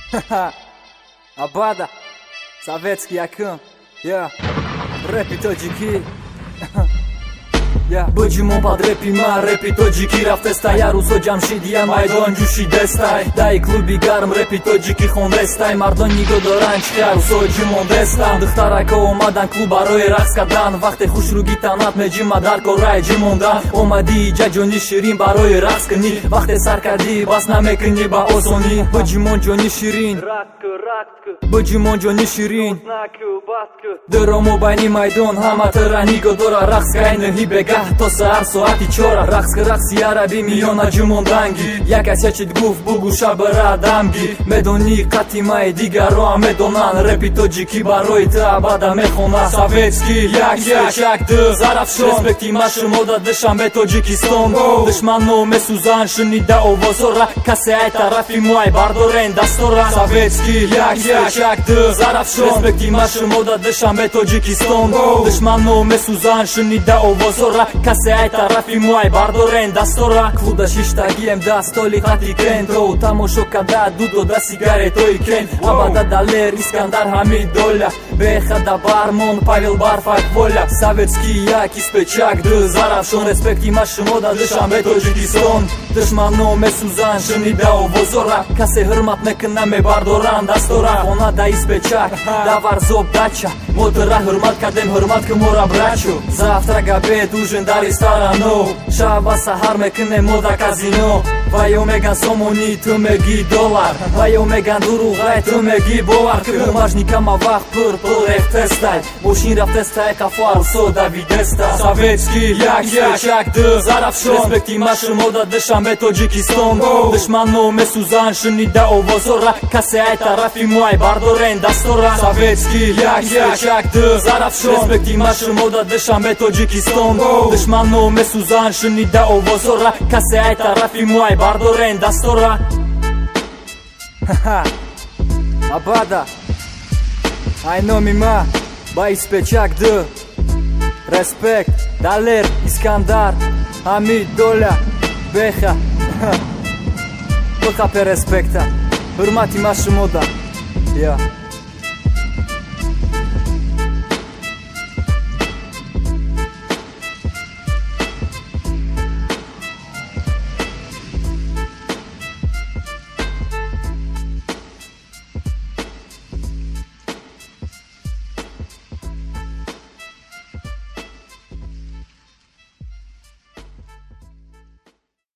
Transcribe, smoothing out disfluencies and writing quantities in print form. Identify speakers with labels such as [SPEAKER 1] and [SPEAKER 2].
[SPEAKER 1] Abada, Советский акын, рэпи тоджики. Быджимон под рэпима, рэпи тоджики рафтестай. Арусо ҷамшидия майдон ҷӯшидестай. Даи клуби гарм рэпи тоджики хондестай. Мардон нигоҳ доранд чи арусо ҷимондестан. Духтарако омадан клуб барои рақс кардан. Вақте хушруги танат меҷима дар кораи ҷимондан. Омади ҷаҷони ширин барои рақс кунӣ. Вақте сар кардӣ бас намекунӣ ба осонӣ. Быҷимон ҷони ширин, быҷимон ҷони ширин. Дыромо байни майдон ҳама тыра нигоҳ дора. Рақс кайнҳи бега то саҳар соати 4 рақси араби миёна ҷумонданги. Як асячит гуфт бугу шабара дамги. Медонӣ қатимаи дигарроам медонанд. Рэпи тоҷики барои ту абада мехонад. Советский як ду зарафшон. Респекти ма шумо да душанбе Тоҷикистон. Душманно месӯзанд шунида овозора. Касе ай тарафи муай бардорен дастора. Советский як ду зарафшон. Респекти ма шумо да душанбе Тоҷикистон. Душманно месӯзанд шунида овозора. Касе ай тарафи муай бардорен дастора. Клуда шиштагием дастоли хати кренто. Тамошо када дудода сигаретои кен. Абада далер Искандар Ҳамидолла. Бехада бармон Павел Барфак воля. Советский як испечак ду зарафшон. Респекти ма шумо да душанбе Тоҷикистон. Душманно месӯзанд шунида овозора. Касе ҳурмат мекуна мебардоранд дастора. Хона да испечак да варзоб дача. Мо тыра ҳурмат кардем ҳурмат ки мора брачо. Завтрак обед ужин дар ресторано. Шаб ва саҳар мекунем мо да казино. Ваё меган сомонӣ ту меги доллар. Ваё меган дуруғай ту меги бовар. Ки бумажникама вақт пур пул рехтестай. Мошин рафтестай қафо арусо давидеста. Советский як ду зарафшон. Респекти ма шумо да душанбе Тоҷикистон. Душманно месӯзанд шунида овозора. Касе ай тарафи муай бардорен дастора. Советский як ду зарафшон. Респекти ма шумо да душанбе Тоҷикистон. Душманно месӯзанд шунида овозора. Касе ай тарафи муай бардорен дастора. Абада ай номи ма ба испечак ду. Респект Далер Искандар Ҳамидолла Беха. Бухапе респекта ҳурмати ма шумо да.